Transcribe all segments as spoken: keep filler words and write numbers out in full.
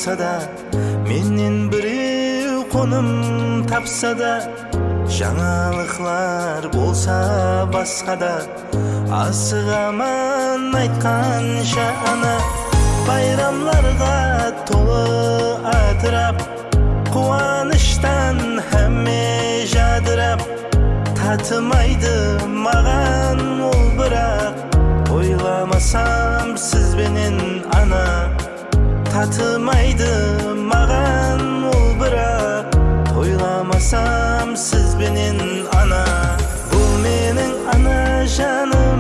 қалса да, менен біреу қоным тапса да, жаңалықлар болса басқада, асығаман айтқанша ана. Байрамларға толы атырап, қуаныштан әмме жадырап, татымайды маған ол бірақ, ойламасам сізбенен ана. Татымайды маған ол бірақ, ойламасам сізбенен ана. Бұл менің ана жаным,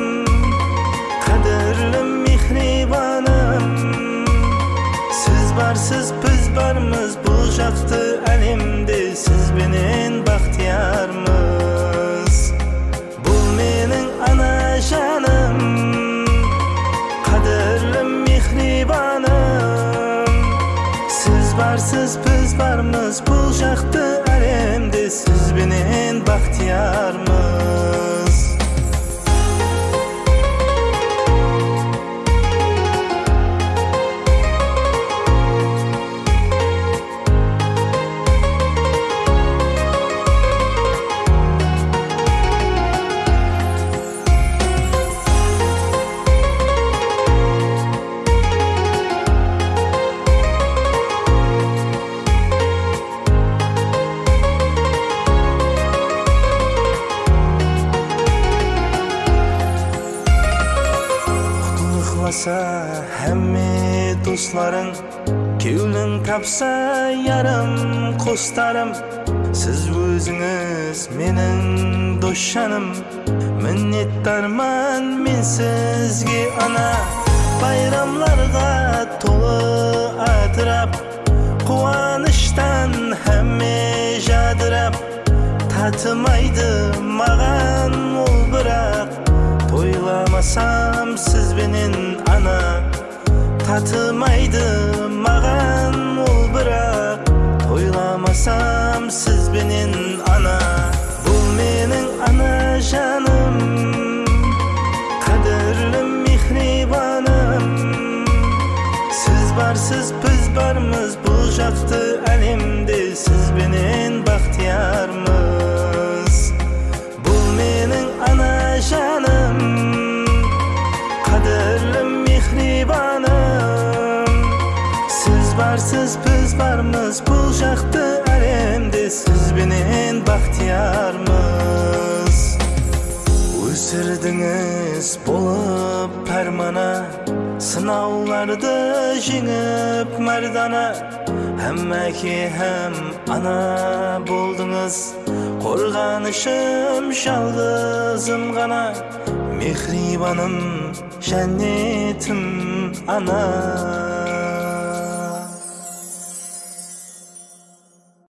қадірлі мехрибаным. Сіз барсыз біз бармыз бұл жақты әлемде, сізбенен бақтиярмыз. Бұл менің ана жаным, қадірлі мехрибаным. Сіз барсыз біз бармыз бұл жақты әлемде, сізбенен бақтиярмыз. Әмме достларың, кеулің тапса ярым қостарым. Сіз өзіңіз менің досжаным, міннеттарман мен сізге ана. Байрамларға толы атырап, қуаныштан әмме жадырап, татымайды маған ол бірақ, ойламасам сізбенен ана. Татымайды маған ол бірақ, ойламасам сізбенен ана. Бұл менің ана жаным, қадірлі мехрибаным. Сіз барсыз біз бармыз бұл жақты әлемде, сізбенен бақтиярмыз. Бұл менің ана жаным, қадірлі мехрибаным. Сіз барсыз біз бармыз бұл жақты әлемде, сізбенен бақтиярмыз. Өсірдіңіз болып пәрмана, сынауларды жеңіп мәрдана. Әм әке әм ана болдыңыз, қорғанышым жалғызым ғана. Мехрибаным, жәннетім ана.